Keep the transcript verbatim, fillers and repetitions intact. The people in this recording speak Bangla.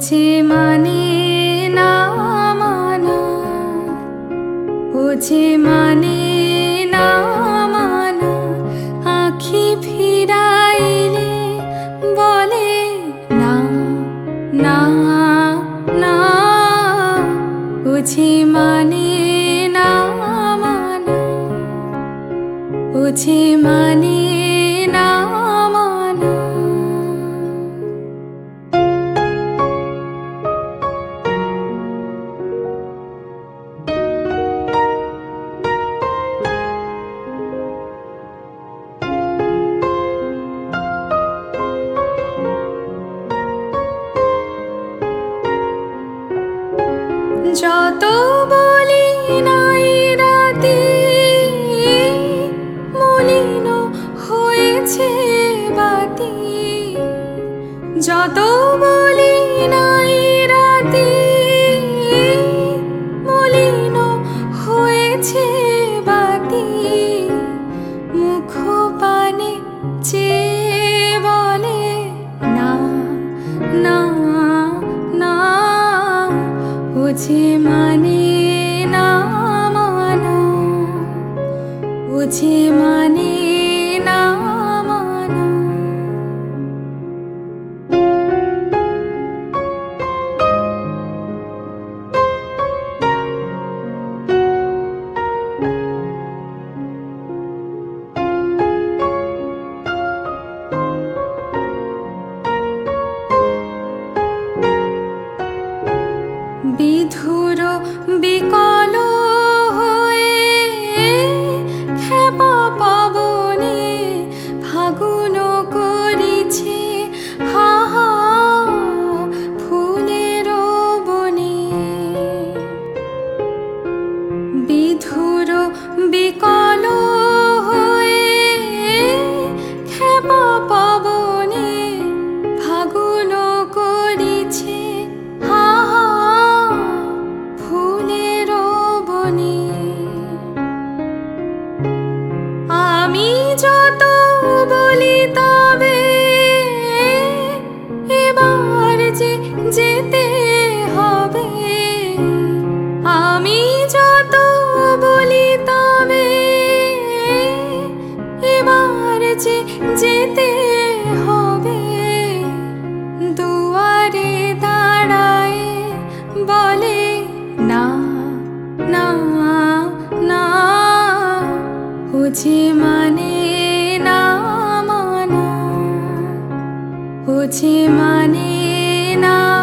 বুঝি মানে না মানা, বুঝি মানে না মানা, আঁখি ফিরাইলে বলে না না না, বুঝি মানে না মানা, বুঝি মানে না মানা। যত বলি নাই রাতে মলিন হয়েছে বাতি, যত বলি নাই রাতে মলিন হয়েছে বাতি, মুখ পানে চেয়ে বলে না না না, বুঝি মানে না মানা, বুঝি মানে না মানা। বিধুর বিকল হয়ে খেপা পবনে ফাগুন করিছে হা হা ফুলের বনে, বিধুর বিকল হয়ে খেপা পবনে ফাগুন করিছে হা হা ফুলের বনে। আমি যত বলি তবে এবার যে যেতে হবে, আমি যত বলি তবে এবার যে যেতে হবে, দুয়ারে দাঁড়ায় বলে না না না, বুঝি মানে না মানা, বুঝি মানে না।